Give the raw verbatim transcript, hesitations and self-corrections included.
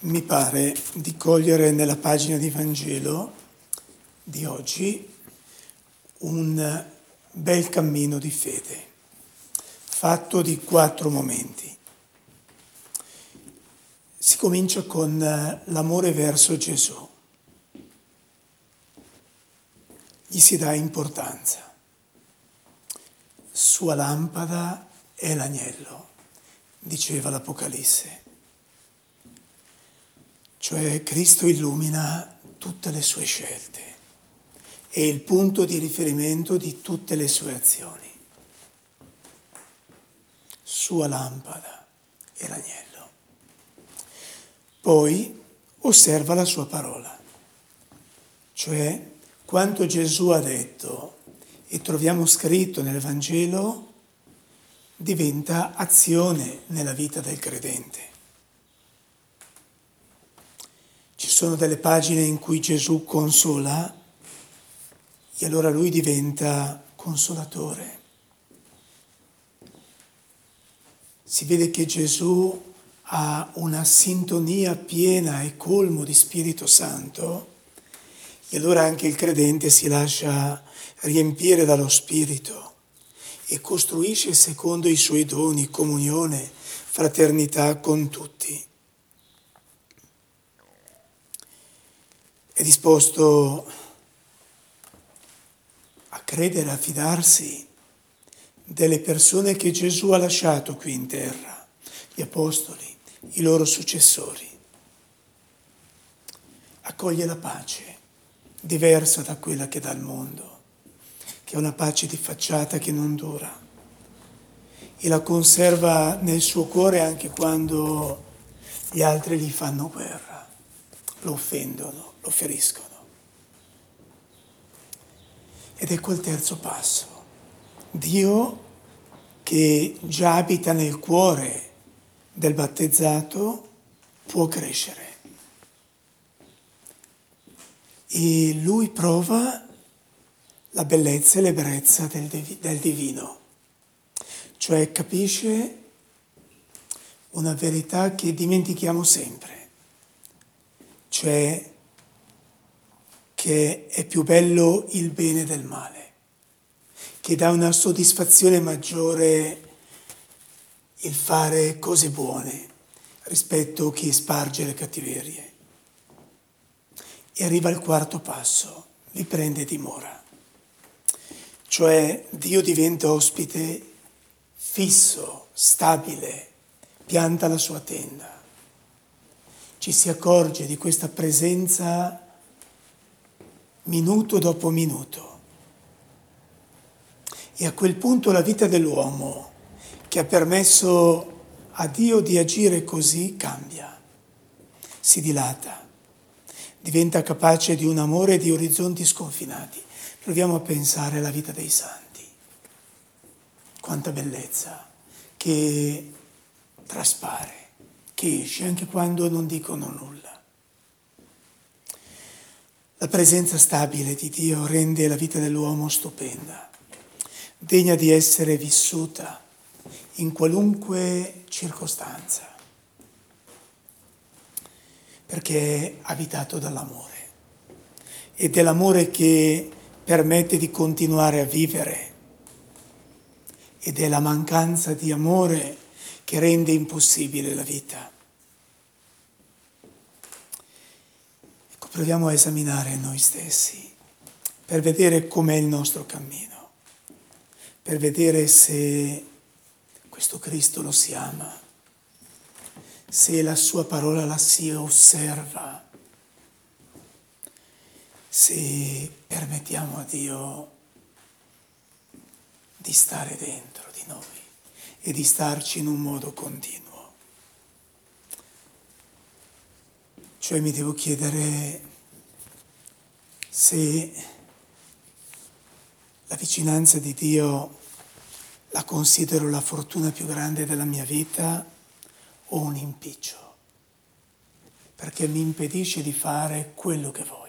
Mi pare di cogliere nella pagina di Vangelo di oggi un bel cammino di fede, fatto di quattro momenti. Si comincia con l'amore verso Gesù. Gli si dà importanza. Sua lampada è l'agnello, diceva l'Apocalisse. Cioè Cristo illumina tutte le sue scelte, è il punto di riferimento di tutte le sue azioni. Sua lampada è l'agnello. Poi osserva la sua parola, cioè quanto Gesù ha detto e troviamo scritto nel Vangelo diventa azione nella vita del credente. Ci sono delle pagine in cui Gesù consola e allora lui diventa consolatore. Si vede che Gesù ha una sintonia piena e colmo di Spirito Santo e allora anche il credente si lascia riempire dallo Spirito e costruisce secondo i suoi doni comunione, fraternità con tutti. È disposto a credere, a fidarsi delle persone che Gesù ha lasciato qui in terra, gli apostoli, i loro successori. Accoglie la pace, diversa da quella che dà il mondo, che è una pace di facciata che non dura, e la conserva nel suo cuore anche quando gli altri gli fanno guerra, lo offendono, lo feriscono. Ed ecco il terzo passo. Dio che già abita nel cuore del battezzato può crescere. E lui prova la bellezza e l'ebbrezza del, div- del divino, cioè capisce una verità che dimentichiamo sempre, cioè che è più bello il bene del male, che dà una soddisfazione maggiore il fare cose buone rispetto a chi sparge le cattiverie. E arriva al quarto passo, vi prende dimora, cioè Dio diventa ospite fisso, stabile, pianta la sua tenda. Ci si accorge di questa presenza minuto dopo minuto. E a quel punto la vita dell'uomo, che ha permesso a Dio di agire così, cambia, si dilata, diventa capace di un amore e di orizzonti sconfinati. Proviamo a pensare alla vita dei santi. Quanta bellezza che traspare, che esce anche quando non dicono nulla. La presenza stabile di Dio rende la vita dell'uomo stupenda, degna di essere vissuta in qualunque circostanza, perché è abitato dall'amore. Ed è l'amore che permette di continuare a vivere, ed è la mancanza di amore che rende impossibile la vita. Ecco, proviamo a esaminare noi stessi per vedere com'è il nostro cammino, per vedere se questo Cristo lo si ama, se la sua parola la si osserva, se permettiamo a Dio di stare dentro di noi e di starci in un modo continuo. Cioè mi devo chiedere se la vicinanza di Dio la considero la fortuna più grande della mia vita o un impiccio, perché mi impedisce di fare quello che voglio.